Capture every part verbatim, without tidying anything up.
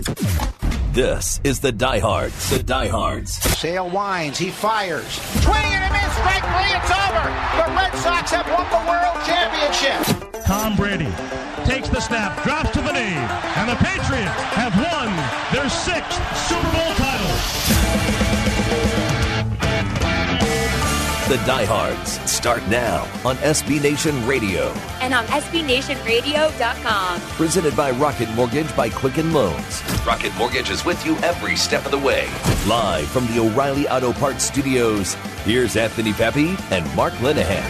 This is the Diehards. The Diehards. Sale winds. He fires. Swing and a miss. Strike three. It's over. The Red Sox have won the World Championship. Tom Brady takes the snap, drops to the knee, and the Patriots have won their sixth Super Bowl title. The Diehards start now on S B Nation Radio. And on S B Nation Radio dot com. Presented by Rocket Mortgage by Quicken Loans. Rocket Mortgage is with you every step of the way. Live from the O'Reilly Auto Parts Studios, here's Anthony Pepe and Mark Linehan.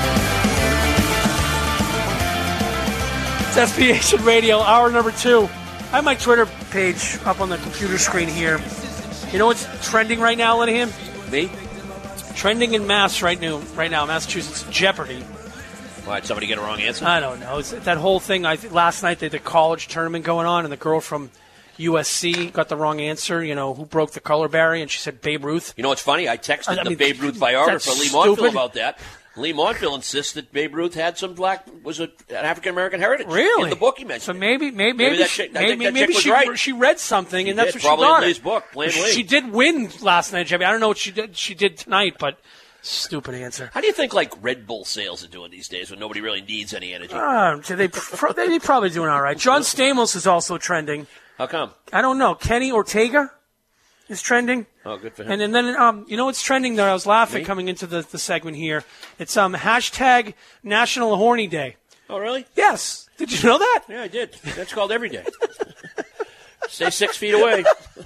It's S B Nation Radio, hour number two. I have my Twitter page up on the computer screen here. You know what's trending right now, Linehan? Me? Trending in Mass right now, right now, Massachusetts, Jeopardy. Why, did somebody get a wrong answer? I don't know. It's that whole thing. I th- last night they had the college tournament going on, and the girl from U S C got the wrong answer. You know, who broke the color barrier, and she said Babe Ruth. You know what's funny? I texted I, I the mean, Babe Ruth biographer, Lee stupid. Montville, about that. Lee Montville insists that Babe Ruth had some black, was a, an African-American heritage. Really? In the book he mentioned. So maybe, maybe, maybe, maybe, that she, chick, I maybe, think that maybe chick was she, right. she read something, She and that's did, what she probably got in it. Lee's book, plain Lee. She did win last night, Jimmy. I don't know what she did. She did tonight, but stupid answer. How do you think like Red Bull sales are doing these days when nobody really needs any energy? Uh, they pro- they're probably doing all right. John Stamos is also trending. How come? I don't know. Kenny Ortega is trending. Oh, good for him. And, and then, um, you know what's trending there? I was laughing Me? coming into the, the segment here. It's um hashtag National Horny Day. Oh, really? Yes. Did you know that? Yeah, I did. That's called every day. Stay six feet away.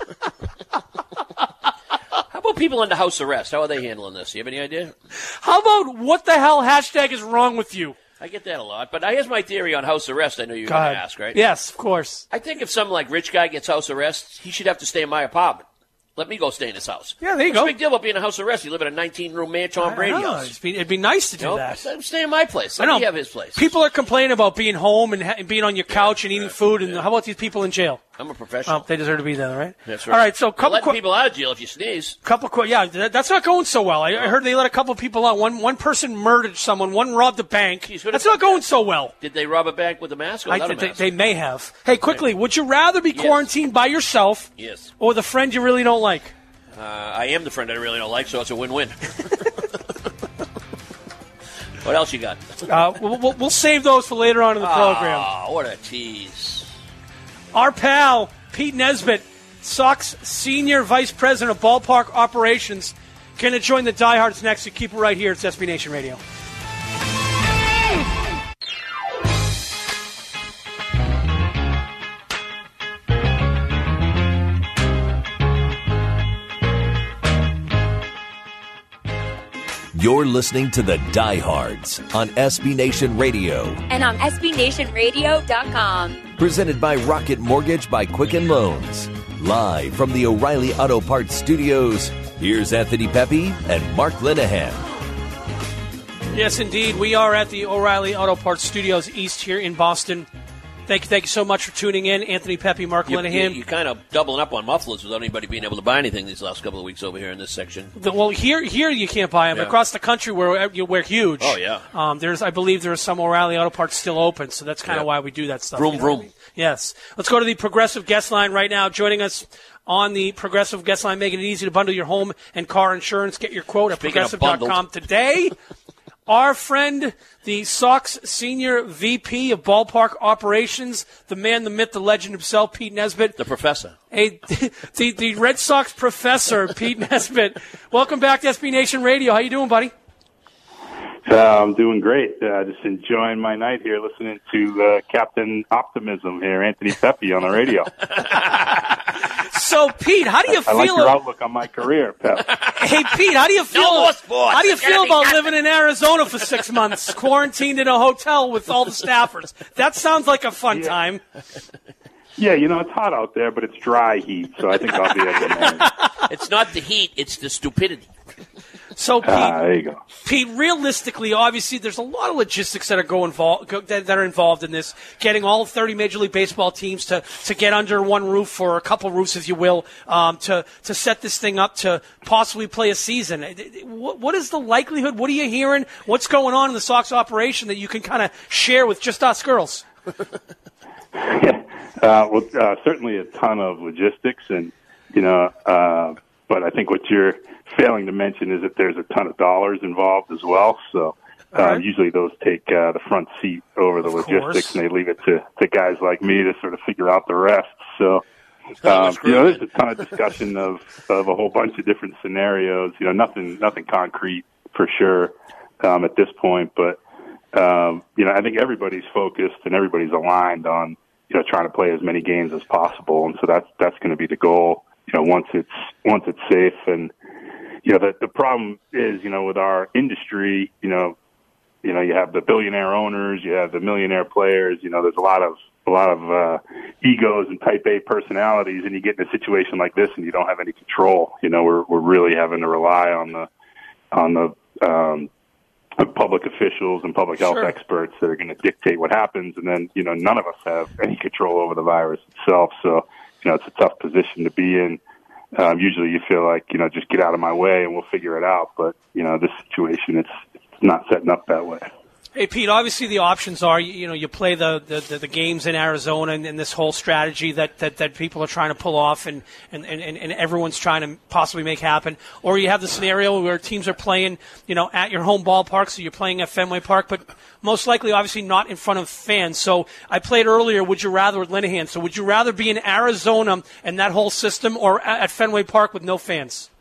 How about people under house arrest? How are they handling this? Do you have any idea? How about what the hell hashtag is wrong with you? I get that a lot. But here's my theory on house arrest. I know you're going to ask, right? Yes, of course. I think if some like rich guy gets house arrest, he should have to stay in my apartment. Let me go stay in his house. Yeah, there you What's go. the big deal about being in a house arrest? You live in a nineteen-room mansion on Brady I know. house. It'd be, it'd be nice to do You know, that. stay in my place. Let I know. me have his place. People are complaining about being home and, ha- and being on your couch and eating food. And how about these people in jail? I'm a professional. Oh, they deserve to be there, right? That's right. All right, so You're couple letting qu- people out of jail if you sneeze. couple qu- yeah, that, that's not going so well. I, I heard they let a couple people out. One one person murdered someone. One robbed a bank. Jeez, who that's did not that? going so well. Did they rob a bank with a mask or I, without a they, mask? they may have. Hey, quickly, would you rather be Yes. quarantined by yourself Yes. or the friend you really don't like? Uh, I am the friend I really don't like, so it's a win-win. What else you got? Uh, we'll, we'll, we'll save those for later on in the program. Oh, what a tease. Our pal, Pete Nesbitt, Sox Senior Vice President of Ballpark Operations, going to join the Diehards next. So keep it right here. It's S B Nation Radio. You're listening to the Diehards on S B Nation Radio. And on S B Nation Radio dot com. Presented by Rocket Mortgage by Quicken Loans. Live from the O'Reilly Auto Parts Studios, here's Anthony Pepe and Mark Linehan. Yes, indeed. We are at the O'Reilly Auto Parts Studios East here in Boston. Thank you, thank you so much for tuning in. Anthony Pepe, Mark You, Linehan. you, you're kind of doubling up on mufflers without anybody being able to buy anything these last couple of weeks over here in this section. The- well, here here you can't buy them. Yeah. Across the country, we're, we're huge. Oh, yeah. Um, there's, I believe there are some O'Reilly Auto Parts still open, so that's kind of Yeah. why we do that stuff. Vroom, you know what I vroom. mean? Yes. Let's go to the Progressive Guest Line right now. Joining us on the Progressive Guest Line, making it easy to bundle your home and car insurance. Get your quote at Speaking of progressive dot com bundled. today. Our friend, the Sox Senior V P of Ballpark Operations, the man, the myth, the legend himself, Pete Nesbitt. The professor. Hey, the, the Red Sox professor, Pete Nesbitt. Welcome back to S B Nation Radio. How you doing, buddy? Uh, I'm doing great. Uh, just enjoying my night here, listening to uh, Captain Optimism here, Anthony Pepe on the radio. So, Pete, how do you I feel? like your outlook on my career, Pep. Hey, Pete, how do you feel? No more sports. How do you It's gonna feel be about nothing. living in Arizona for six months, quarantined in a hotel with all the staffers? That sounds like a fun Yeah. time. Yeah, you know, it's hot out there, but it's dry heat, so I think I'll be able to manage. It's not the heat, it's the stupidity. So, Pete, Ah, there you go. Pete, realistically, obviously, there's a lot of logistics that are go involved go, that, that are involved in this. Getting all thirty Major League Baseball teams to, to get under one roof, or a couple roofs, if you will, um, to to set this thing up to possibly play a season. What, what is the likelihood? What are you hearing? What's going on in the Sox operation that you can kind of share with just us girls? uh, well, uh, certainly a ton of logistics, and you know, uh, but I think what you're failing to mention is that there's a ton of dollars involved as well. So uh, right. usually those take uh, the front seat over the of logistics, course. And they leave it to, to guys like me to sort of figure out the rest. So. Um, you know, there's a ton of discussion of, of a whole bunch of different scenarios. You know, nothing nothing concrete for sure um, at this point. But um, you know, I think everybody's focused and everybody's aligned on you know trying to play as many games as possible. And so that's that's going to be the goal. You know, once it's once it's safe. And you know, the the problem is you know with our industry, you know, you know you have the billionaire owners, you have the millionaire players. You know, there's a lot of a lot of uh, egos and type A personalities, and you get in a situation like this and you don't have any control. You know, we're, we're really having to rely on the, on the, um, public officials and public health sure. experts that are going to dictate what happens. And then, you know, none of us have any control over the virus itself. So, you know, it's a tough position to be in. Um, usually you feel like, you know, just get out of my way and we'll figure it out. But, you know, this situation, it's, it's not setting up that way. Hey, Pete, obviously the options are, you know, you play the, the, the games in Arizona and, and this whole strategy that, that, that people are trying to pull off and, and, and, and everyone's trying to possibly make happen. Or you have the scenario where teams are playing, you know, at your home ballpark, so you're playing at Fenway Park, but most likely, obviously, not in front of fans. So I played earlier, would you rather, with Linehan. So would you rather be in Arizona and that whole system or at Fenway Park with no fans?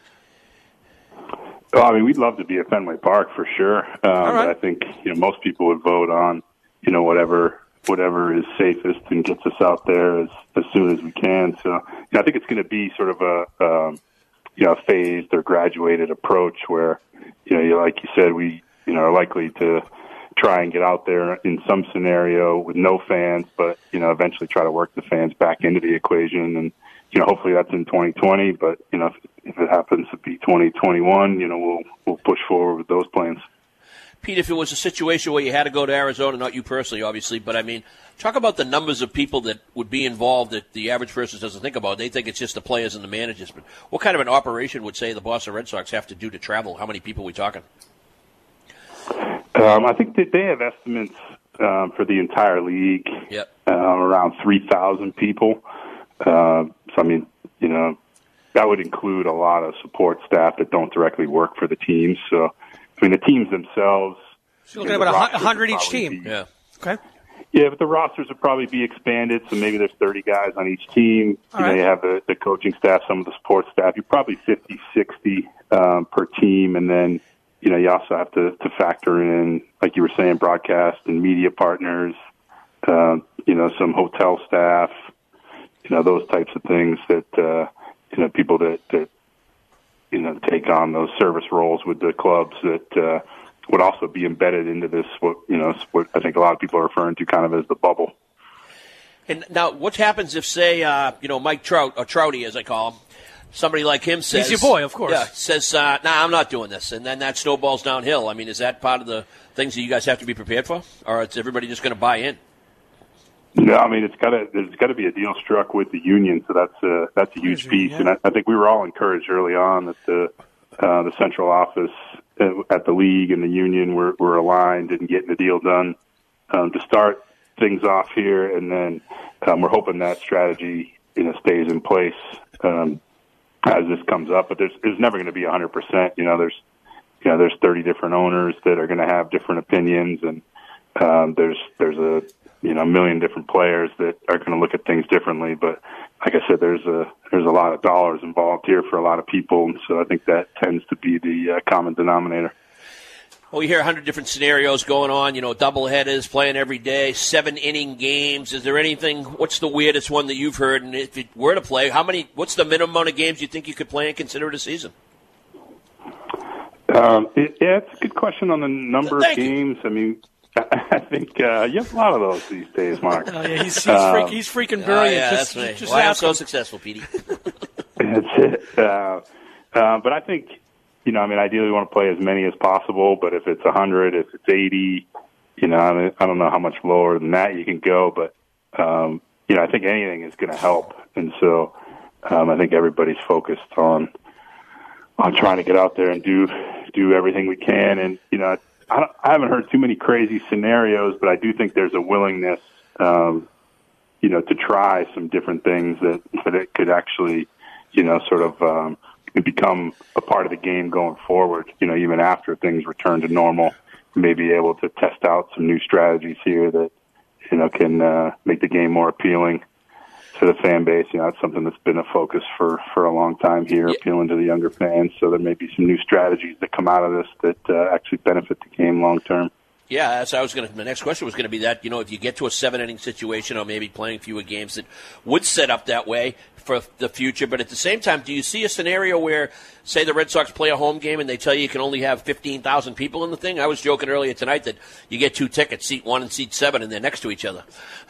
Well, I mean, we'd love to be at Fenway Park for sure. Um, right. But I think you know most people would vote on you know whatever whatever is safest and gets us out there as as soon as we can. So you know, I think it's going to be sort of a um, you know phased or graduated approach where you know like you said we you know are likely to try and get out there in some scenario with no fans, but you know eventually try to work the fans back into the equation. And you know hopefully that's in twenty twenty, but you know if, if it happens to be twenty twenty-one, you know we'll we'll push forward with those plans. Pete, if it was a situation where you had to go to Arizona, not you personally, obviously, but I mean, talk about the numbers of people that would be involved that the average person doesn't think about. They think it's just the players and the managers. But what kind of an operation would, say, the Boston Red Sox have to do to travel? How many people are we talking? Um, I think that they have estimates um, for the entire league yep. uh, around three thousand people. Uh, so, I mean, you know, that would include a lot of support staff that don't directly work for the teams. So, I mean, the teams themselves. So you're looking at about one hundred each team. Be, yeah. Okay. Yeah, but the rosters would probably be expanded, so maybe there's thirty guys on each team. All you right. know, you have the, the coaching staff, some of the support staff. You're probably fifty, sixty um, per team, and then, you know, you also have to, to factor in, like you were saying, broadcast and media partners, uh, you know, some hotel staff, you know, those types of things that, uh, you know, people that, that, you know, take on those service roles with the clubs that uh, would also be embedded into this, what, you know, what I think a lot of people are referring to kind of as the bubble. And now what happens if, say, uh, you know, Mike Trout, or Trouty as I call him, somebody like him says... He's your boy, of course. Yeah, says, uh, nah, I'm not doing this. And then that snowballs downhill. I mean, is that part of the things that you guys have to be prepared for? Or is everybody just going to buy in? No, I mean, it's got to, there's got to be a deal struck with the union, so that's a, that's a huge piece. And I, I think we were all encouraged early on that the, uh, the central office at the league and the union were, were aligned and getting the deal done um, to start things off here. And then um, we're hoping that strategy, you know, stays in place um, as this comes up. But there's, there's never going to be one hundred percent. You know, there's, you know, there's thirty different owners that are going to have different opinions, and um, there's there's a you know a million different players that are going to look at things differently. But like I said, there's a there's a lot of dollars involved here for a lot of people, and so I think that tends to be the uh, common denominator. Well, you hear a hundred different scenarios going on, you know, doubleheaders, playing every day, seven-inning games. Is there anything, what's the weirdest one that you've heard? And if it were to play, how many, what's the minimum amount of games you think you could play and consider it a season? Um, it, yeah, it's a good question on the number Thank of games. You. I mean, I think uh, you have a lot of those these days, Mark. Oh, yeah, he's, he's, um, freak, he's freaking brilliant. Oh, yeah, just, that's me. just Why I'm ask so him. successful, Petey. That's it. Uh, uh, but I think, you know, I mean, ideally we want to play as many as possible, but if it's one hundred, if it's eighty, you know, I, mean, I don't know how much lower than that you can go, but, um, you know, I think anything is going to help. And so um, I think everybody's focused on on trying to get out there and do do everything we can. And, you know, I, don't, I haven't heard too many crazy scenarios, but I do think there's a willingness um, you know, to try some different things that, that it could actually, you know, sort of um, become a part of the game going forward, you know, even after things return to normal, maybe able to test out some new strategies here that, you know, can uh, make the game more appealing to the fan base. You know, that's something that's been a focus for, for a long time here, yeah. appealing to the younger fans. So there may be some new strategies that come out of this that uh, actually benefit the game long term. Yeah, as I was going to, the next question was going to be that, you know, if you get to a seven-inning situation or maybe playing fewer games that would set up that way for the future. But at the same time, do you see a scenario where, say, the Red Sox play a home game and they tell you you can only have fifteen thousand people in the thing? I was joking earlier tonight that you get two tickets, seat one and seat seven, and they're next to each other.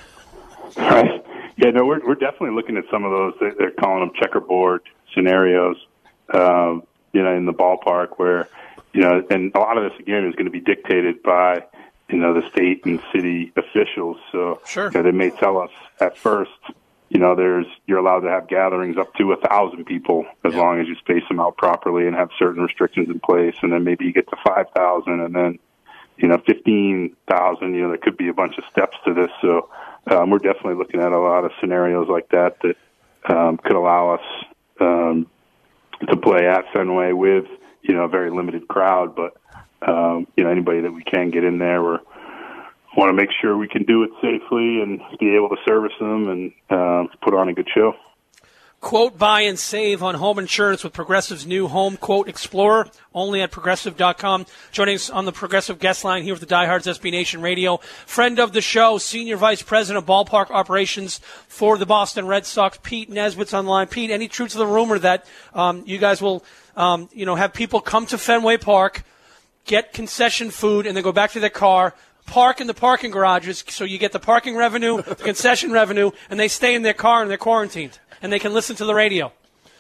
Right. Yeah, no, we're we're definitely looking at some of those. They're calling them checkerboard scenarios, um, you know, in the ballpark where, you know, and a lot of this, again, is going to be dictated by, you know, the state and city officials. So sure. you know, they may tell us at first, you know, there's you're allowed to have gatherings up to a thousand people as yeah. long as you space them out properly and have certain restrictions in place. And then maybe you get to five thousand and then, you know, fifteen thousand, you know, there could be a bunch of steps to this. So um, we're definitely looking at a lot of scenarios like that that um, could allow us um, to play at Fenway with, you know, a very limited crowd. But, um, you know, anybody that we can get in there, we're want to make sure we can do it safely and be able to service them and uh, put on a good show. Quote, buy and save on home insurance with Progressive's new Home Quote Explorer, only at Progressive dot com. Joining us on the Progressive guest line here with the Diehards S B Nation Radio, friend of the show, Senior Vice President of Ballpark Operations for the Boston Red Sox, Pete Nesbitt's on the line. Pete, any truth to the rumor that um, you guys will, um, you know, have people come to Fenway Park, get concession food, and then go back to their car, park in the parking garages, so you get the parking revenue, the concession revenue, and they stay in their car and they're quarantined, and they can listen to the radio?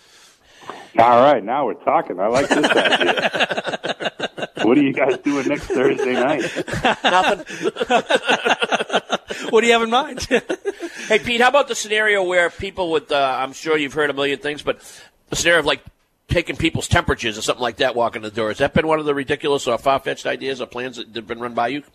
All right, now we're talking. I like this idea. What are you guys doing next Thursday night? Nothing. What do you have in mind? Hey, Pete, how about the scenario where people would, uh, I'm sure you've heard a million things, but the scenario of like taking people's temperatures or something like that walking the door. Has that been one of the ridiculous or far-fetched ideas or plans that have been run by you?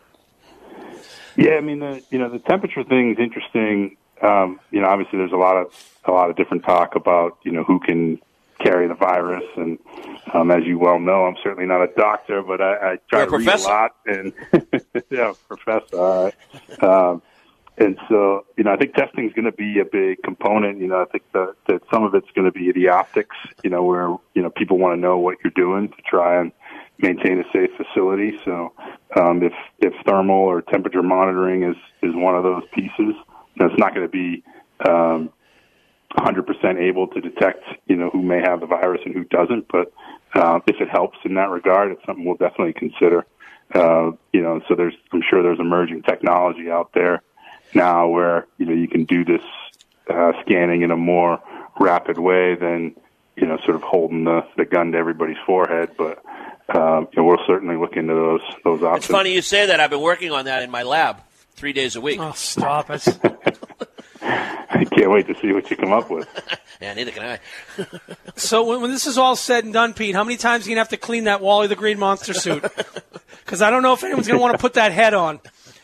Yeah, I mean, the, you know, the temperature thing is interesting. Um, you know, obviously there's a lot of a lot of different talk about, you know, who can carry the virus. And um, as you well know, I'm certainly not a doctor, but I, I try to read a lot. And yeah, professor. All right. Um, and so, you know, I think testing is going to be a big component. You know, I think that, that some of it's going to be the optics, you know, where, you know, people want to know what you're doing to try and maintain a safe facility. So um, if, if thermal or temperature monitoring is, is one of those pieces, you know, it's not going to be um, one hundred percent able to detect, you know, who may have the virus and who doesn't. But uh, if it helps in that regard, it's something we'll definitely consider. Uh, you know, so there's, I'm sure there's emerging technology out there now where, you know, you can do this uh, scanning in a more rapid way than, you know, sort of holding the, the gun to everybody's forehead. But um, you know, we'll certainly look into those those options. It's funny you say that. I've been working on that in my lab three days a week. Oh, stop it. I can't wait to see what you come up with. Yeah, neither can I. So when, when this is all said and done, Pete, how many times are you going to have to clean that Wally the Green Monster suit? Because I don't know if anyone's going to want to put that head on.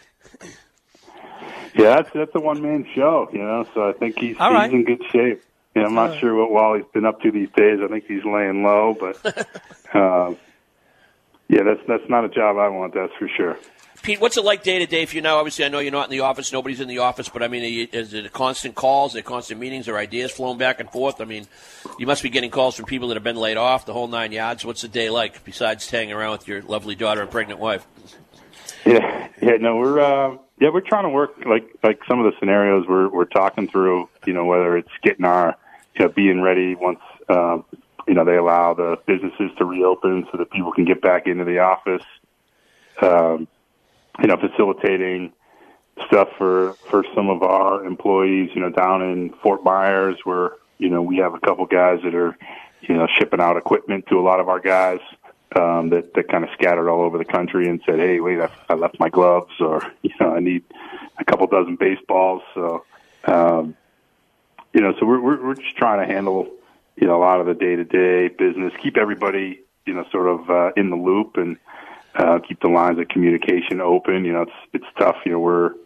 Yeah, that's, that's a one-man show, you know, so I think he's, All right. he's in good shape. Yeah, I'm not right. sure what Wally's been up to these days. I think he's laying low, but uh, yeah, that's that's not a job I want, that's for sure. Pete, what's it like day-to-day for you now? Obviously, I know you're not in the office. Nobody's in the office. But, I mean, is it constant calls? Are there constant meetings? Are ideas flowing back and forth? I mean, you must be getting calls from people that have been laid off, the whole nine yards. What's the day like besides hanging around with your lovely daughter and pregnant wife? Yeah, yeah, no, we're uh, yeah, we're trying to work like like some of the scenarios we're we're talking through. You know, whether it's getting our, you know, being ready once uh, you know they allow the businesses to reopen so that people can get back into the office. Um, you know, facilitating stuff for for some of our employees. You know, down in Fort Myers, where you know we have a couple guys that are you know shipping out equipment to a lot of our guys. Um, that, that kind of scattered all over the country and said, hey, wait, I, I left my gloves, or, you know, I need a couple dozen baseballs. So, um, you know, so we're, we're, we're just trying to handle, you know, a lot of the day-to-day business, keep everybody, you know, sort of uh, in the loop and uh, keep the lines of communication open. You know, it's, it's tough. You know, we're,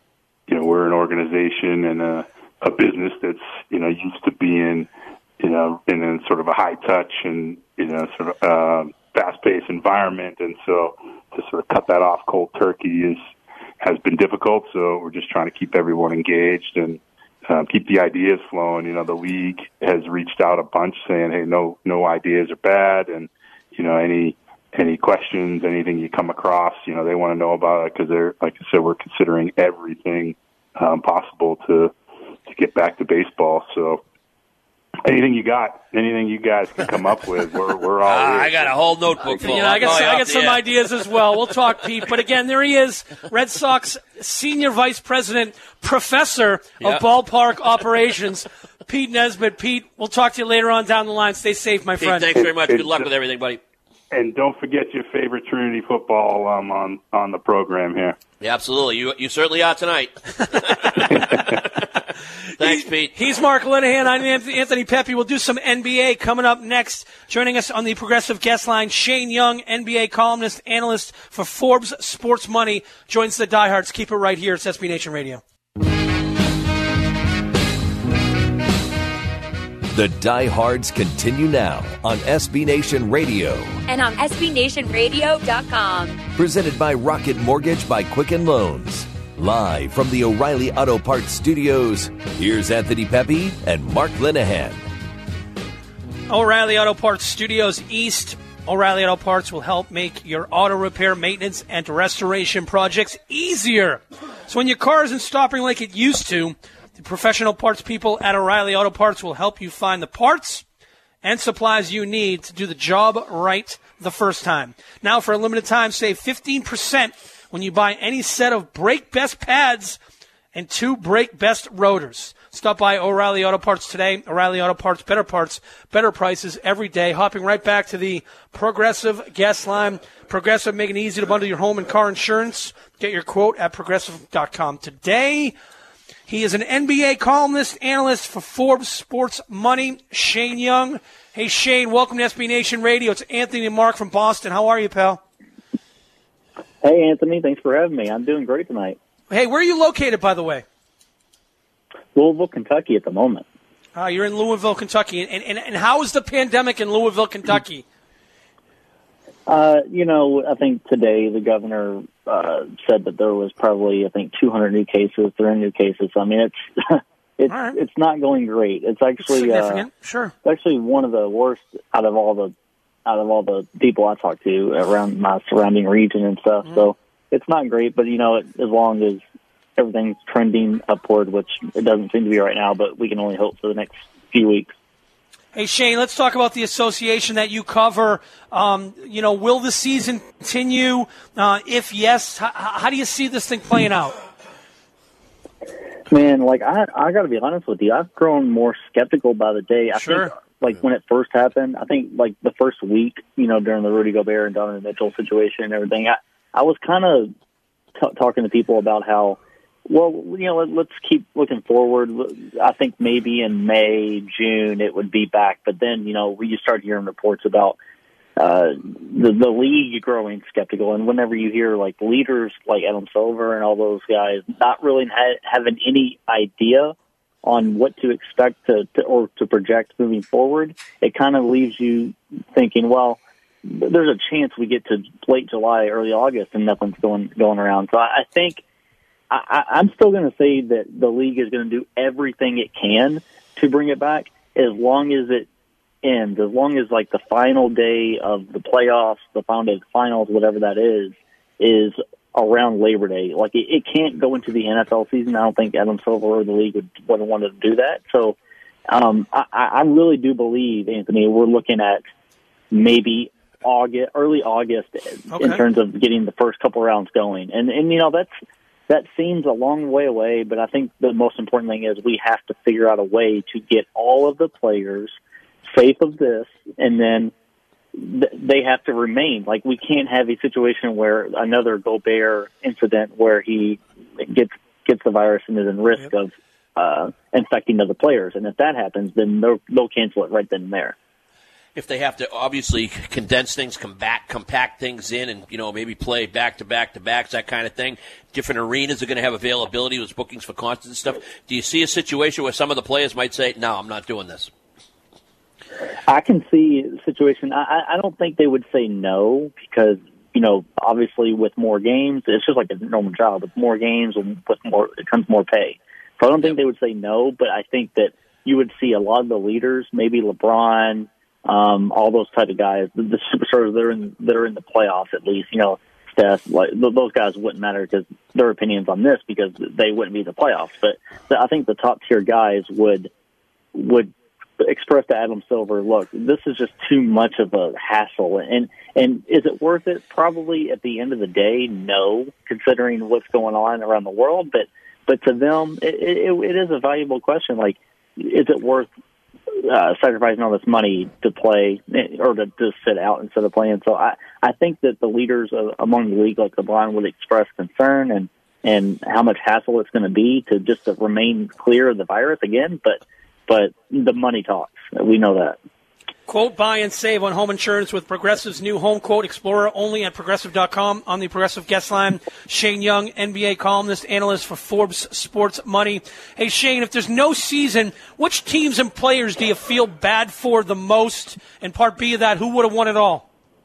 you know, we're an organization and a, a business that's, you know, used to being, you know, in a sort of a high touch and, you know, sort of uh, fast paced environment. And so to sort of cut that off cold turkey is, has been difficult. So we're just trying to keep everyone engaged and um, keep the ideas flowing. You know, the league has reached out a bunch saying, hey, no, no ideas are bad. And, you know, any, any questions, anything you come across, you know, they want to know about it because they're, like I said, we're considering everything um, possible to, to get back to baseball. So anything you got, anything you guys can come up with, we're, we're all uh, here. I got a whole notebook full. You know, I got, I got some yeah. ideas as well. We'll talk, Pete. But again, there he is, Red Sox Senior Vice President, Professor of yep. Ballpark Operations, Pete Nesbitt. Pete, we'll talk to you later on down the line. Stay safe, my Pete, friend. thanks very much. It, Good luck with everything, buddy. And don't forget your favorite Trinity football um, on, on the program here. Yeah, absolutely. You you certainly are tonight. Thanks, Pete. He's Mark Linehan. I'm Anthony Pepe. We'll do some N B A coming up next. Joining us on the Progressive Guest Line, Shane Young, N B A columnist, analyst for Forbes Sports Money, joins the diehards. Keep it right here. It's S B Nation Radio. The diehards continue now on S B Nation Radio. And on S B Nation Radio dot com. Presented by Rocket Mortgage by Quicken Loans. Live from the O'Reilly Auto Parts Studios, here's Anthony Pepe and Mark Linehan. O'Reilly Auto Parts Studios East. O'Reilly Auto Parts will help make your auto repair, maintenance, and restoration projects easier. So when your car isn't stopping like it used to, the professional parts people at O'Reilly Auto Parts will help you find the parts and supplies you need to do the job right the first time. Now, for a limited time, save fifteen percent when you buy any set of Brake Best pads and two Brake Best rotors. Stop by O'Reilly Auto Parts today. O'Reilly Auto Parts, better parts, better prices every day. Hopping right back to the Progressive Guest Line. Progressive, making it easy to bundle your home and car insurance. Get your quote at progressive dot com today. He is an N B A columnist, analyst for Forbes Sports Money, Shane Young. Hey, Shane, welcome to S B Nation Radio. It's Anthony and Mark from Boston. How are you, pal? Hey, Anthony. Thanks for having me. I'm doing great tonight. Hey, where are you located, by the way? Louisville, Kentucky at the moment. Uh, you're in Louisville, Kentucky. And, and, and how is the pandemic in Louisville, Kentucky? Uh, you know, I think today the governor uh, said that there was probably, I think, two hundred new cases, three hundred new cases. I mean, it's it's right. it's not going great. It's actually it's uh, sure. It's actually one of the worst out of all the out of all the people I talk to around my surrounding region and stuff. Mm. So it's not great, but you know, it, as long as everything's trending upward, which it doesn't seem to be right now, but we can only hope for the next few weeks. Hey, Shane, let's talk about the association that you cover. Um, you know, will the season continue? Uh, if yes, how, how do you see this thing playing out? Man, like, I I got to be honest with you. I've grown more skeptical by the day. I sure. think, like, when it first happened, I think, like, the first week, you know, during the Rudy Gobert and Donovan Mitchell situation and everything, I, I was kind of t- talking to people about how, well, you know, let, let's keep looking forward. I think maybe in May, June, it would be back. But then, you know, you start hearing reports about uh, the, the league growing skeptical. And whenever you hear, like, leaders like Adam Silver and all those guys not really ha- having any idea on what to expect to, to or to project moving forward, it kind of leaves you thinking, well, there's a chance we get to late July, early August, and nothing's going going around. So I, I think I, I'm still going to say that the league is going to do everything it can to bring it back, as long as it ends, as long as like the final day of the playoffs, the final day of the finals, whatever that is, is around Labor Day. Like it, it can't go into the N F L season. I don't think Adam Silver or the league would wouldn't want to do that. So um, I, I really do believe, Anthony, we're looking at maybe August, early August, okay. in terms of getting the first couple rounds going. And and you know that's. That seems a long way away, but I think the most important thing is we have to figure out a way to get all of the players safe of this, and then th- they have to remain. Like, we can't have a situation where another Gobert incident where he gets gets the virus and is in risk yep. of uh, infecting other players. And if that happens, then they'll, they'll cancel it right then and there. if they have to obviously condense things, compact, compact things in, and you know maybe play back to back to backs, that kind of thing. Different arenas are going to have availability with bookings for concerts and stuff. Do you see a situation where some of the players might say, "No, I'm not doing this"? I can see a situation. I, I don't think they would say no because you know obviously with more games, it's just like a normal job. With more games and with more, it comes more pay. So I don't think they would say no, but I think that you would see a lot of the leaders, maybe LeBron. Um, all those type of guys, the, the superstars that are in that are in the playoffs at least, you know, Steph, like those guys wouldn't matter because their opinions on this because they wouldn't be in the playoffs. But I think the top tier guys would would express to Adam Silver, look, this is just too much of a hassle, and and is it worth it? Probably at the end of the day, no, considering what's going on around the world. But but to them, it, it, it is a valuable question. Like, is it worth Uh, sacrificing all this money to play or to just sit out instead of playing? So I, I think that the leaders of, among the league, like LeBron, would express concern and, and how much hassle it's going to be to just to remain clear of the virus again. But but the money talks. We know that. Quote, buy and save on home insurance with Progressive's new Home Quote Explorer, only at Progressive dot com. On the Progressive guest line, Shane Young, N B A columnist, analyst for Forbes Sports Money. Hey, Shane, if there's no season, which teams and players do you feel bad for the most? And part B of that, who would have won it all?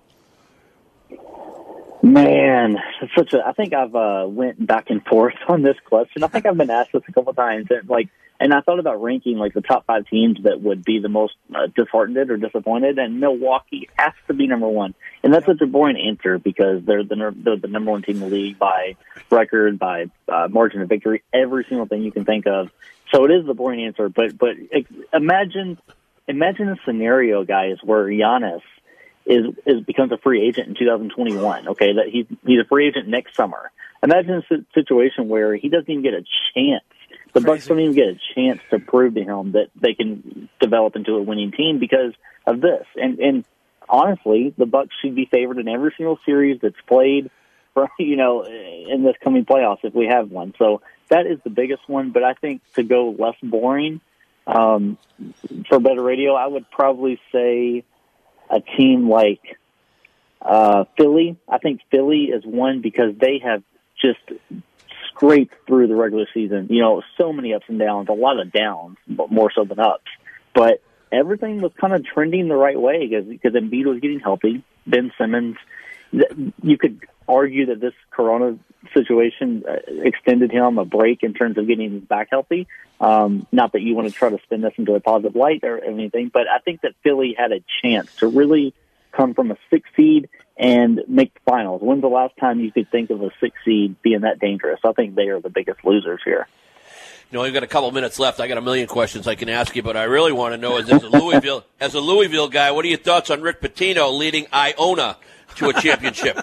Man, it's such a. I think I've uh, went back and forth on this question. I think I've been asked this a couple of times, and like, and I thought about ranking like the top five teams that would be the most uh, disheartened or disappointed, and Milwaukee has to be number one. And that's such a boring answer because they're the they're the number one team in the league by record, by uh, margin of victory, every single thing you can think of. So it is the boring answer. But but imagine imagine a scenario, guys, where Giannis is is becomes a free agent in two thousand twenty-one. Okay, that he's he's a free agent next summer. Imagine a situation where he doesn't even get a chance. The Crazy. Bucks don't even get a chance to prove to him that they can develop into a winning team because of this. And and honestly, the Bucks should be favored in every single series that's played, for, you know, in this coming playoffs if we have one. So that is the biggest one. But I think to go less boring um, for better radio, I would probably say a team like uh, Philly. I think Philly is one because they have just scraped through the regular season. You know, so many ups and downs, a lot of downs, but more so than ups. But everything was kind of trending the right way because because Embiid was getting healthy. Ben Simmons, you could argue that this Corona situation extended him a break in terms of getting back healthy. Um, not that you want to try to spin this into a positive light or anything, but I think that Philly had a chance to really come from a six seed and make the finals. When's the last time you could think of a six seed being that dangerous? I think they are the biggest losers here. You know, we've got a couple minutes left. I got a million questions I can ask you, but I really want to know, as a Louisville, as a Louisville guy, what are your thoughts on Rick Pitino leading Iona to a championship?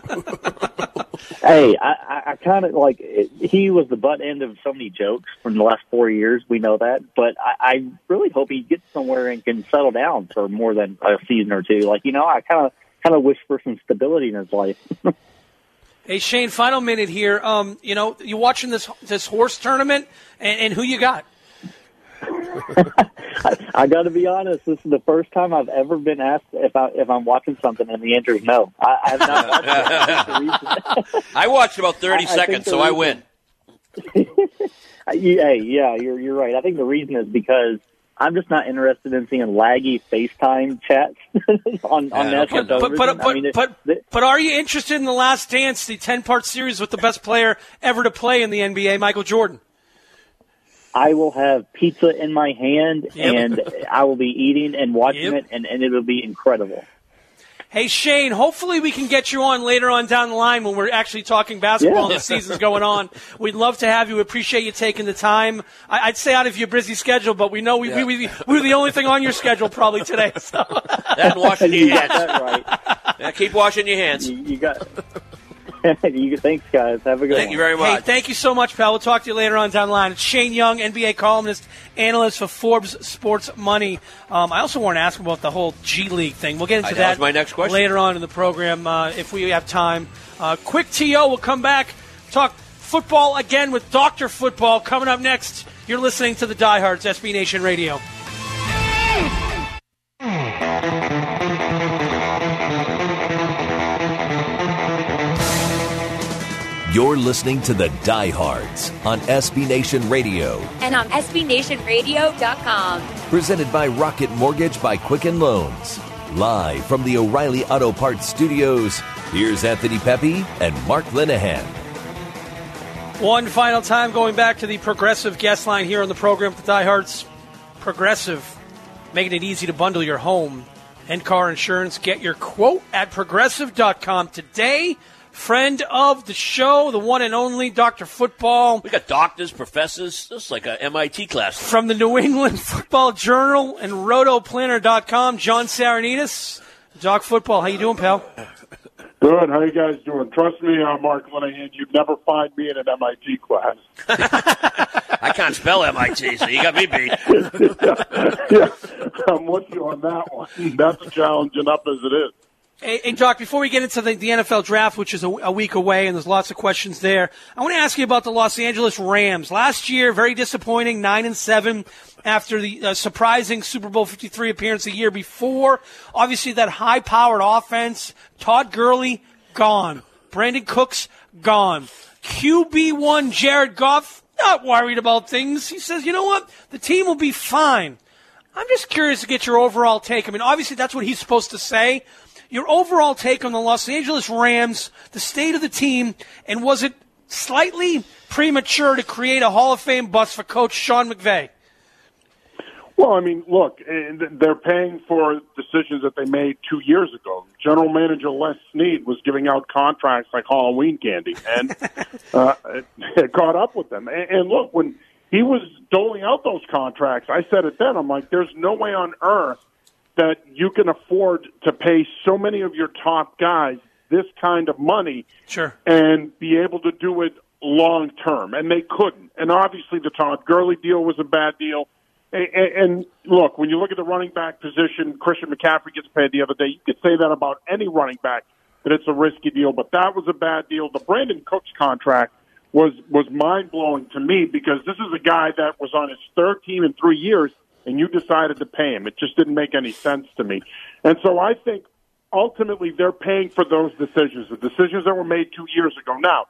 Hey, I, I, I kind of like it, he was the butt end of so many jokes from the last four years. We know that, but I, I really hope he gets somewhere and can settle down for more than a season or two. Like, you know, I kind of kind of wish for some stability in his life. Hey, Shane, final minute here. Um, you know, you watching this this horse tournament, and, and who you got? I, I got to be honest. This is the first time I've ever been asked if I if I'm watching something, and the answer is no. I, I have not watched it. I watched about thirty I, seconds, I so I win. Hey, yeah, you're you're right. I think the reason is because I'm just not interested in seeing laggy FaceTime chats on, Yeah, on national But television. but but, I mean, it- but, it- but are you interested in The Last Dance, the ten-part series with the best player ever to play in the N B A, Michael Jordan? I will have pizza in my hand, Yep. and I will be eating and watching Yep. it, and, and it will be incredible. Hey, Shane, hopefully we can get you on later on down the line when we're actually talking basketball Yeah. and the season's going on. We'd love to have you. We appreciate you taking the time. I, I'd say out of your busy schedule, but we know we, Yeah. we, we, we were the only thing on your schedule probably today. So. That and washing You your got hands. that right. Yeah, keep washing your hands. You, you got. you, thanks, guys. Have a good Thank one. you very Hey, much. thank you so much, pal. We'll talk to you later on down the line. It's Shane Young, N B A columnist, analyst for Forbes Sports Money. Um, I also want to ask him about the whole G League thing. We'll get into Uh, that that was my next question. later on in the program uh, if we have time. Uh, quick T O. We'll come back, talk football again with Doctor Football coming up next. You're listening to the Diehards, S B Nation Radio. You're listening to the Diehards on S B Nation Radio. And on S B Nation Radio dot com. Presented by Rocket Mortgage by Quicken Loans. Live from the O'Reilly Auto Parts Studios, here's Anthony Pepe and Mark Linehan. One final time going back to the Progressive guest line here on the program, the Diehards. Progressive, making it easy to bundle your home and car insurance. Get your quote at Progressive dot com today. Friend of the show, the one and only Doctor Football. We got doctors, professors, just like a M I T class. From the New England Football Journal and Roto Planner dot com, John Saranitas. Doc Football, how you doing, pal? Good. How you guys doing? Trust me, uh, Mark Linehan, you'd never find me in an M I T class. I can't spell M I T, so you got me beat. yeah, yeah, I'm with you on that one. That's a challenge enough as it is. Hey, hey, Doc, before we get into the, the N F L draft, which is a, a week away, and there's lots of questions there, I want to ask you about the Los Angeles Rams. Last year, very disappointing, nine and seven after the uh, surprising Super Bowl fifty-three appearance the year before. Obviously, that high-powered offense. Todd Gurley, gone. Brandon Cooks, gone. Q B one Jared Goff, not worried about things. He says, you know what? The team will be fine. I'm just curious to get your overall take. I mean, obviously, that's what he's supposed to say. Your overall take on the Los Angeles Rams, the state of the team, and was it slightly premature to create a Hall of Fame bust for Coach Sean McVay? Well, I mean, look, they're paying for decisions that they made two years ago. General Manager Les Snead was giving out contracts like Halloween candy, and uh, it caught up with them. And look, when he was doling out those contracts, I said it then, I'm like, there's no way on earth that you can afford to pay so many of your top guys this kind of money sure. and be able to do it long term. And they couldn't. And obviously the Todd Gurley deal was a bad deal. And, and look, when you look at the running back position, Christian McCaffrey gets paid the other day. You could say that about any running back, that it's a risky deal, but that was a bad deal. The Brandon Cooks contract was, was mind-blowing to me because this is a guy that was on his third team in three years, and you decided to pay him. It just didn't make any sense to me. And so I think ultimately they're paying for those decisions, the decisions that were made two years ago. Now,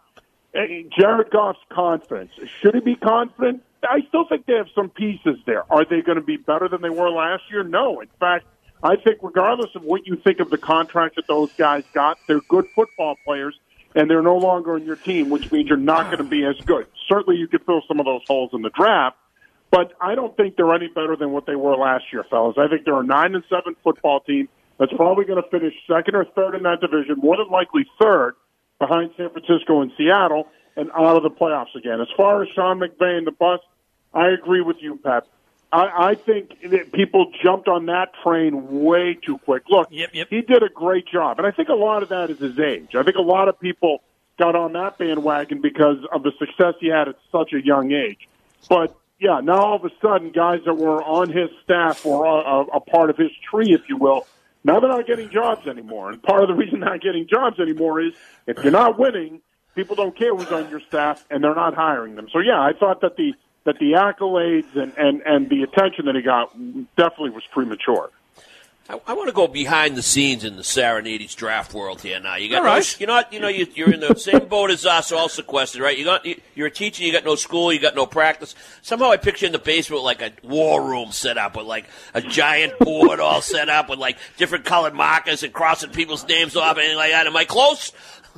Jared Goff's confidence. Should he be confident? I still think they have some pieces there. Are they going to be better than they were last year? No. In fact, I think regardless of what you think of the contracts that those guys got, they're good football players, and they're no longer in your team, which means you're not going to be as good. Certainly you could fill some of those holes in the draft, but I don't think they're any better than what they were last year, fellas. I think they're a nine and seven football team that's probably going to finish second or third in that division, more than likely third behind San Francisco and Seattle, and out of the playoffs again. As far as Sean McVay and the bust, I agree with you, Pep. I, I think that people jumped on that train way too quick. Look, yep, yep. he did a great job, and I think a lot of that is his age. I think a lot of people got on that bandwagon because of the success he had at such a young age. But yeah, now all of a sudden, guys that were on his staff or a, a part of his tree, if you will, now they're not getting jobs anymore. And part of the reason they're not getting jobs anymore is if you're not winning, people don't care who's on your staff, and they're not hiring them. So, yeah, I thought that the that the accolades and, and, and the attention that he got definitely was premature. I, I want to go behind the scenes in the Saranides draft world here now. You got All no, right. you're not, you know, you, you're in the same boat as us, all sequestered, right? You got, you're a teacher, you got no school, you got no practice. Somehow I picture in the basement like a war room set up with like a giant board all set up with like different colored markers and crossing people's names off and anything like that. Am I close?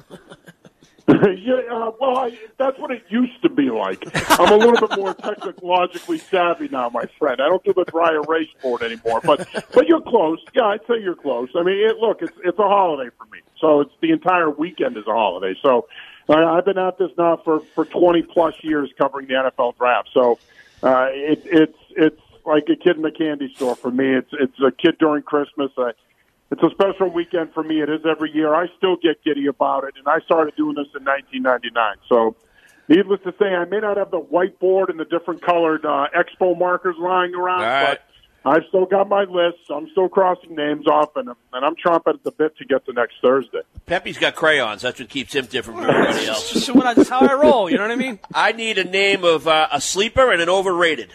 yeah, uh, well, I, that's what it used to be like. I'm a little bit more technologically savvy now, my friend. I don't do the dry erase board anymore, but but you're close. Yeah, I'd say you're close. I mean, it, look, it's it's a holiday for me, so it's the entire weekend is a holiday. So uh, I've been at this now for for twenty plus years covering the N F L draft. So uh, it, it's it's like a kid in a candy store for me. It's it's a kid during Christmas. I, It's a special weekend for me. It is every year. I still get giddy about it, and I started doing this in nineteen ninety-nine. So, needless to say, I may not have the whiteboard and the different colored uh, expo markers lying around, right. but I've still got my list. I'm still crossing names off, and, and I'm chomping at the bit to get to next Thursday. Pepe's got crayons. That's what keeps him different from everybody else. So what I, that's how I roll, you know what I mean? I need a name of uh, a sleeper and an overrated.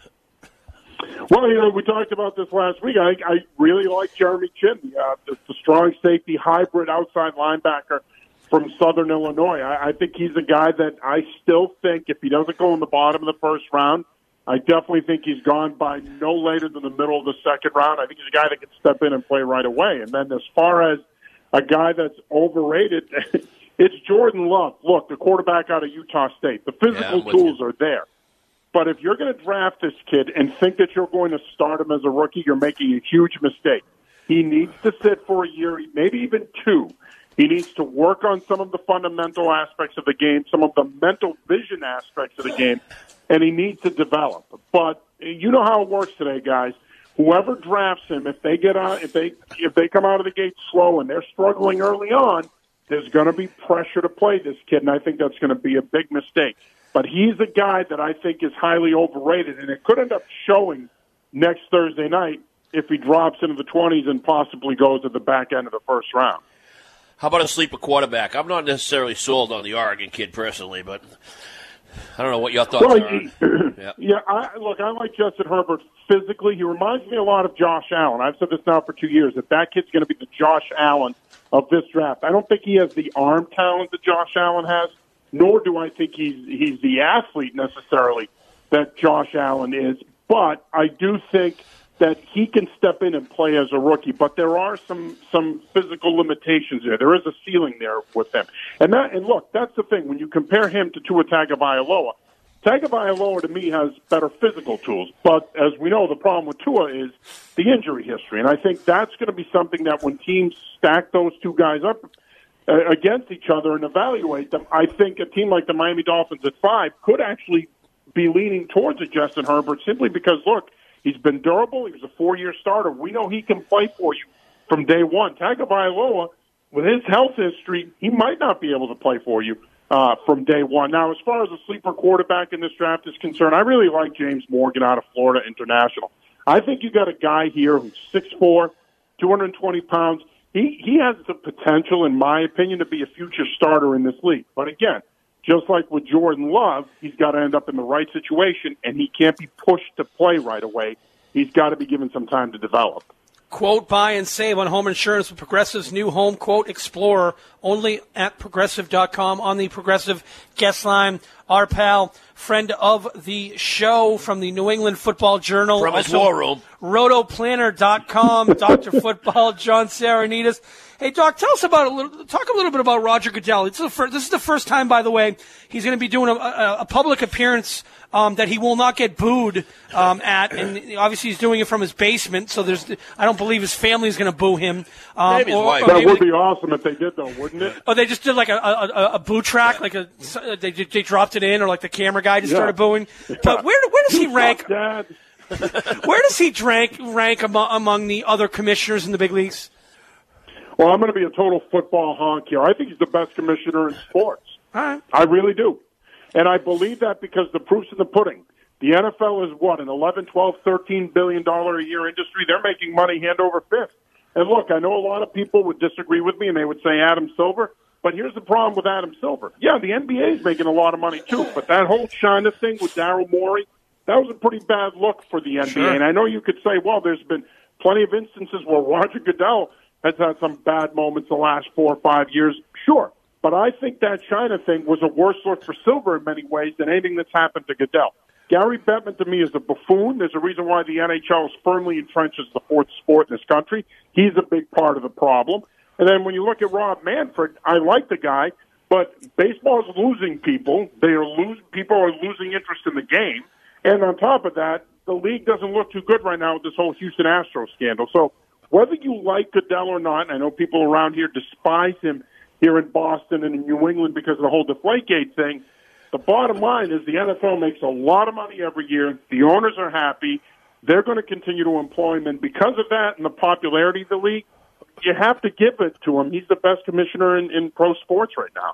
Well, you know, we talked about this last week. I, I really like Jeremy Chinn, uh, the, the strong safety hybrid outside linebacker from Southern Illinois. I, I think he's a guy that I still think, if he doesn't go in the bottom of the first round, I definitely think he's gone by no later than the middle of the second round. I think he's a guy that can step in and play right away. And then as far as a guy that's overrated, it's Jordan Love. Look, the quarterback out of Utah State. The physical yeah, tools are there. But if you're going to draft this kid and think that you're going to start him as a rookie, you're making a huge mistake. He needs to sit for a year, maybe even two. He needs to work on some of the fundamental aspects of the game, some of the mental vision aspects of the game, and he needs to develop. But you know how it works today, guys. Whoever drafts him, if they get out, if they if they come out of the gate slow and they're struggling early on, there's going to be pressure to play this kid, and I think that's going to be a big mistake. But he's a guy that I think is highly overrated, and it could end up showing next Thursday night if he drops into the twenties and possibly goes at the back end of the first round. How about a sleeper quarterback? I'm not necessarily sold on the Oregon kid personally, but I don't know what your thoughts well, are. He, yeah, yeah I, look, I like Justin Herbert physically. He reminds me a lot of Josh Allen. I've said this now for two years, that that kid's going to be the Josh Allen of this draft. I don't think he has the arm talent that Josh Allen has, nor do I think he's he's the athlete necessarily that Josh Allen is. But I do think that he can step in and play as a rookie, but there are some some physical limitations there. There is a ceiling there with him. And that and look, that's the thing. When you compare him to Tua Tagovailoa, Tagovailoa to me has better physical tools. But as we know, the problem with Tua is the injury history. And I think that's going to be something that when teams stack those two guys up uh, against each other and evaluate them, I think a team like the Miami Dolphins at five could actually be leaning towards a Justin Herbert simply because, look, he's been durable. He was a four-year starter. We know he can play for you from day one. Tagovailoa, with his health history, he might not be able to play for you uh, from day one. Now, as far as a sleeper quarterback in this draft is concerned, I really like James Morgan out of Florida International. I think you got a guy here who's six foot four, two hundred twenty pounds. He, he has the potential, in my opinion, to be a future starter in this league. But again, just like with Jordan Love, he's got to end up in the right situation, and he can't be pushed to play right away. He's got to be given some time to develop. Quote, buy and save on home insurance with Progressive's new Home Quote Explorer, only at Progressive dot com on the Progressive guest line. Our pal, friend of the show from the New England Football Journal. From his war room. roto planner dot com, Doctor Football, John Saranitas. Hey, Doc, tell us about a little. Talk a little bit about Roger Goodell. It's the first, this is the first time, by the way, he's going to be doing a, a, a public appearance um, that he will not get booed um, at, and obviously he's doing it from his basement. So there's, I don't believe his family is going to boo him. Um, maybe his or, wife. or That maybe would they, be awesome if they did, though, wouldn't it? or they just did like a a, a boo track, like a they they dropped it in, or like the camera guy just Yeah. started booing. But where where does he rank? Dad. Where does he rank rank among, among the other commissioners in the big leagues? Well, I'm going to be a total football honk here. I think he's the best commissioner in sports. All right. I really do. And I believe that because the proof's in the pudding. The N F L is what, an eleven, twelve, thirteen billion dollars a year industry? They're making money hand over fist. And look, I know a lot of people would disagree with me and they would say Adam Silver, but here's the problem with Adam Silver. Yeah, the N B A is making a lot of money too, but that whole China thing with Daryl Morey, that was a pretty bad look for the N B A. Sure. And I know you could say, well, there's been plenty of instances where Roger Goodell has had some bad moments the last four or five years. Sure. But I think that China thing was a worse look for Silver in many ways than anything that's happened to Goodell. Gary Bettman, to me, is a buffoon. There's a reason why the N H L is firmly entrenched as the fourth sport in this country. He's a big part of the problem. And then when you look at Rob Manfred, I like the guy, but baseball is losing people. They are losing, people are losing interest in the game. And on top of that, the league doesn't look too good right now with this whole Houston Astros scandal. So whether you like Goodell or not, and I know people around here despise him here in Boston and in New England because of the whole Deflategate thing, the bottom line is the N F L makes a lot of money every year. The owners are happy. They're going to continue to employ him. And because of that and the popularity of the league, you have to give it to him. He's the best commissioner in, in pro sports right now.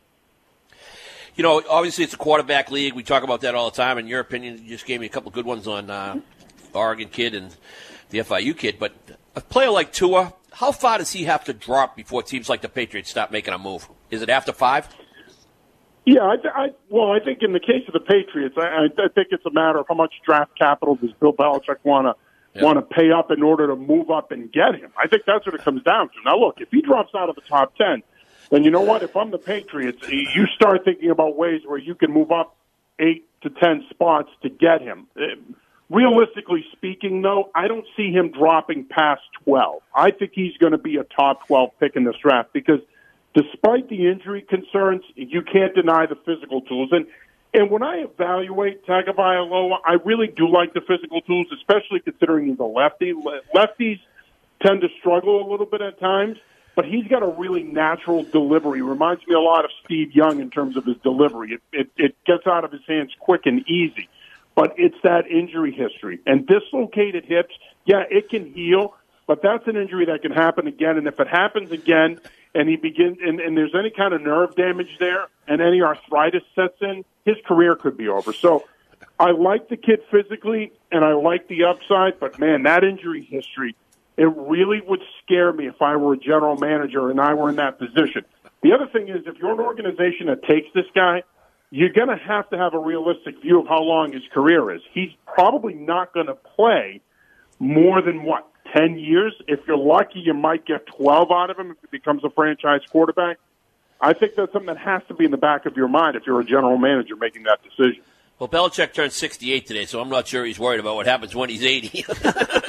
You know, obviously it's a quarterback league. We talk about that all the time. In your opinion, you just gave me a couple of good ones on uh, Oregon kid and the F I U kid. But a player like Tua, how far does he have to drop before teams like the Patriots stop making a move? Is it after five? Yeah, I, I, well, I think in the case of the Patriots, I, I think it's a matter of how much draft capital does Bill Belichick want to yeah. want to pay up in order to move up and get him. I think that's what it comes down to. Now, look, if he drops out of the top ten, then you know what? If I'm the Patriots, you start thinking about ways where you can move up eight to ten spots to get him. Realistically speaking, though, I don't see him dropping past twelve. I think he's going to be a top twelve pick in this draft because despite the injury concerns, you can't deny the physical tools. And and when I evaluate Tagovailoa, I really do like the physical tools, especially considering he's a lefty. Lefties tend to struggle a little bit at times, but he's got a really natural delivery. Reminds me a lot of Steve Young in terms of his delivery. It, it, it gets out of his hands quick and easy. But it's that injury history. And dislocated hips, yeah, it can heal, but that's an injury that can happen again. And if it happens again and he begins and, and there's any kind of nerve damage there and any arthritis sets in, his career could be over. So I like the kid physically and I like the upside, but man, that injury history, it really would scare me if I were a general manager and I were in that position. The other thing is if you're an organization that takes this guy, you're going to have to have a realistic view of how long his career is. He's probably not going to play more than, what, ten years? If you're lucky, you might get twelve out of him if he becomes a franchise quarterback. I think that's something that has to be in the back of your mind if you're a general manager making that decision. Well, Belichick turned sixty-eight today, so I'm not sure he's worried about what happens when he's eighty. Not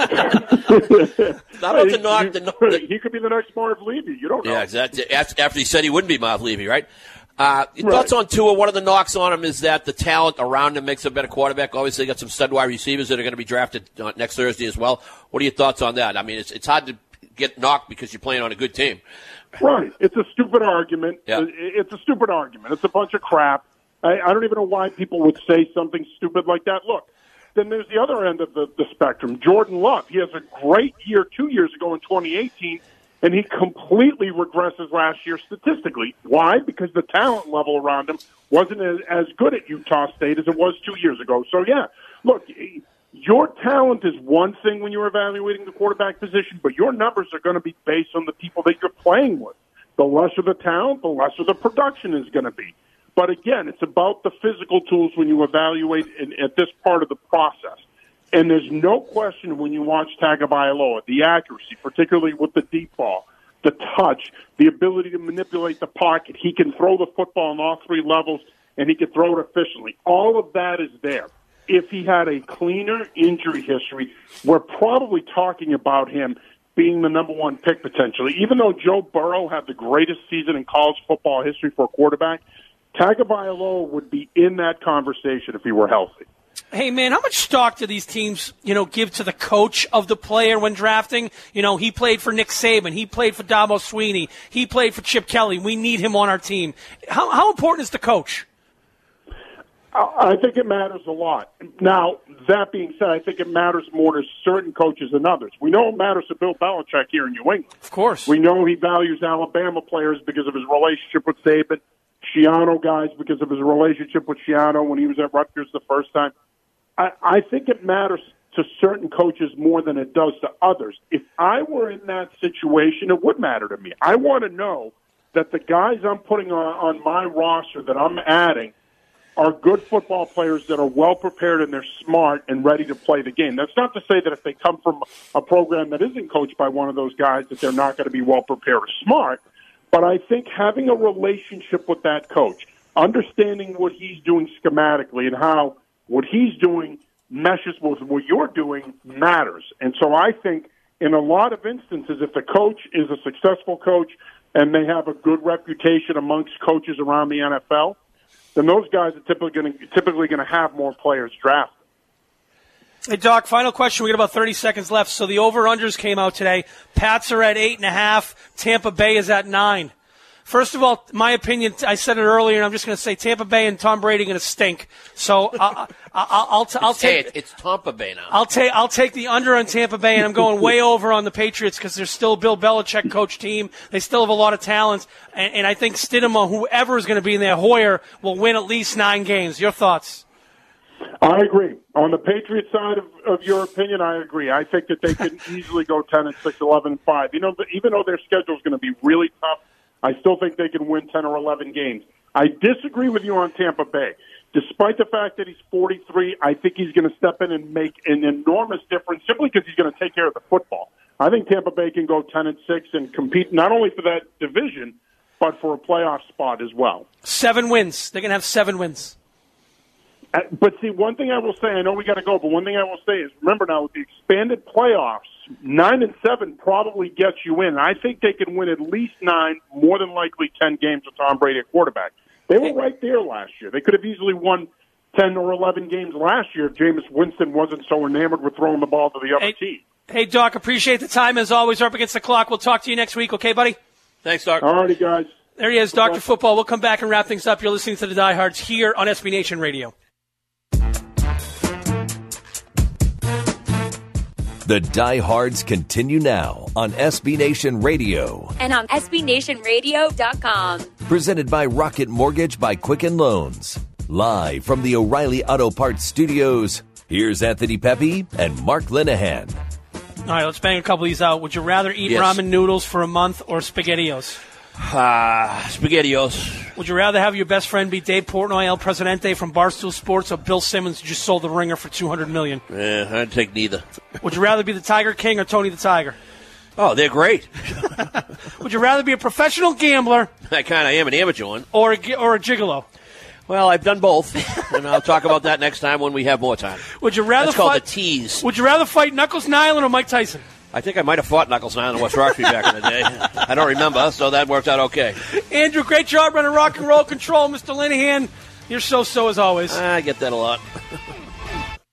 about the knock. The, the, he could be the next Marv Levy. You don't know. Yeah, exactly. After he said he wouldn't be Marv Levy, right? Uh, your thoughts on Tua? One of the knocks on him is that the talent around him makes him a better quarterback. Obviously, they got some stud wide receivers that are going to be drafted uh, next Thursday as well. What are your thoughts on that? I mean, it's it's hard to get knocked because you're playing on a good team. Right. It's a stupid argument. Yeah. It's a stupid argument. It's a bunch of crap. I, I don't even know why people would say something stupid like that. Look, then there's the other end of the, the spectrum. Jordan Love. He has a great year two years ago in twenty eighteen. And he completely regresses last year statistically. Why? Because the talent level around him wasn't as, as good at Utah State as it was two years ago. So, yeah, look, your talent is one thing when you're evaluating the quarterback position, but your numbers are going to be based on the people that you're playing with. The lesser the talent, the lesser the production is going to be. But, again, it's about the physical tools when you evaluate in, at this part of the process. And there's no question when you watch Tagovailoa, the accuracy, particularly with the deep ball, the touch, the ability to manipulate the pocket. He can throw the football on all three levels, and he can throw it efficiently. All of that is there. If he had a cleaner injury history, we're probably talking about him being the number one pick potentially. Even though Joe Burrow had the greatest season in college football history for a quarterback, Tagovailoa would be in that conversation if he were healthy. Hey, man, how much stock do these teams, you know, give to the coach of the player when drafting? You know, he played for Nick Saban. He played for Dabo Swinney. He played for Chip Kelly. We need him on our team. How, how important is the coach? I think it matters a lot. Now, that being said, I think it matters more to certain coaches than others. We know it matters to Bill Belichick here in New England. Of course. We know he values Alabama players because of his relationship with Saban, Schiano guys because of his relationship with Schiano when he was at Rutgers the first time. I, I think it matters to certain coaches more than it does to others. If I were in that situation, it would matter to me. I want to know that the guys I'm putting on, on my roster that I'm adding are good football players that are well prepared and they're smart and ready to play the game. That's not to say that if they come from a program that isn't coached by one of those guys that they're not going to be well prepared or smart. But I think having a relationship with that coach, understanding what he's doing schematically and how what he's doing meshes with what you're doing matters. And so I think in a lot of instances, if the coach is a successful coach and they have a good reputation amongst coaches around the N F L, then those guys are typically going to typically going to have more players drafted. Hey, Doc, final question. We got about thirty seconds left. So the over-unders came out today. Pats are at eight and a half. Tampa Bay is at nine. First of all, my opinion, I said it earlier, and I'm just going to say Tampa Bay and Tom Brady are going to stink. So I'll, I'll, I'll, t- I'll take. Hey, it's Tampa Bay now. I'll take. I'll take the under on Tampa Bay, and I'm going way over on the Patriots because they're still a Bill Belichick coach team. They still have a lot of talent, and, and I think Stidham or whoever is going to be in there, Hoyer, will win at least nine games. Your thoughts? I agree. On the Patriots side of, of your opinion, I agree. I think that they can easily go ten and six, eleven and five. You know, even though their schedule is going to be really tough, I still think they can win ten or eleven games. I disagree with you on Tampa Bay. Despite the fact that he's forty-three, I think he's going to step in and make an enormous difference simply because he's going to take care of the football. I think Tampa Bay can go ten and six and compete not only for that division, but but for a playoff spot as well. Seven wins. They're going to have seven wins. Uh, but see, one thing I will say, I know we got to go, but one thing I will say is, remember now, with the expanded playoffs, nine and seven probably gets you in. I think they can win at least nine, more than likely ten games with Tom Brady at quarterback. They were right there last year. They could have easily won ten or eleven games last year if Jameis Winston wasn't so enamored with throwing the ball to the other hey, team. Hey, Doc, appreciate the time. As always, we're up against the clock. We'll talk to you next week, okay, buddy? Thanks, Doc. All righty, guys. There he is, Doctor Football. We'll come back and wrap things up. You're listening to the Diehards here on S B Nation Radio. The Diehards continue now on S B Nation Radio. And on S B Nation Radio dot com. Presented by Rocket Mortgage by Quicken Loans. Live from the O'Reilly Auto Parts Studios, here's Anthony Pepe and Mark Linehan. All right, let's bang a couple of these out. Would you rather eat Yes. ramen noodles for a month or SpaghettiOs? Ah, uh, SpaghettiOs. Would you rather have your best friend be Dave Portnoy, El Presidente from Barstool Sports, or Bill Simmons who just sold the Ringer for two hundred million dollars? Eh, I'd take neither. Would you rather be the Tiger King or Tony the Tiger? Oh, they're great. Would you rather be a professional gambler I kind of am an amateur one. or a, gi- or a gigolo? Well, I've done both, and I'll talk about that next time when we have more time. Would you rather That's called fight? the tease. Would you rather fight Knuckles Nyland or Mike Tyson? I think I might have fought Knuckles Nyland in West Roxbury back in the day. I don't remember, so that worked out okay. Andrew, great job running rock and roll control, Mister Linehan. You're so so as always. I get that a lot.